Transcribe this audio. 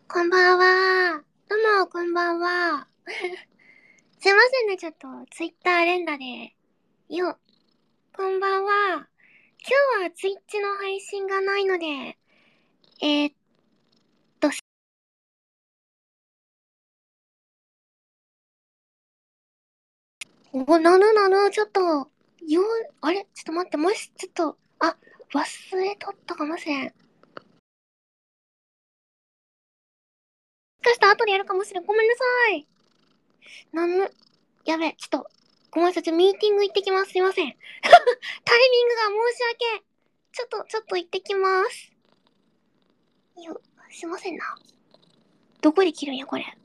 こんばんは。どうも、こんばんは。すいませんね、ちょっと、ツイッター連打で。こんばんは。今日はツイッチの配信がないので、えーっと、ちょっと、あれちょっと待って、もし、ちょっと、忘れとったかもしれん。もしかしたら後でやるかもしれん。ごめんなさい。やべ、ちょっと、ごめんなさい、ミーティング行ってきます。すいません。タイミングが申し訳。ちょっと行ってきます。すいませんな。どこで切るんや、これ。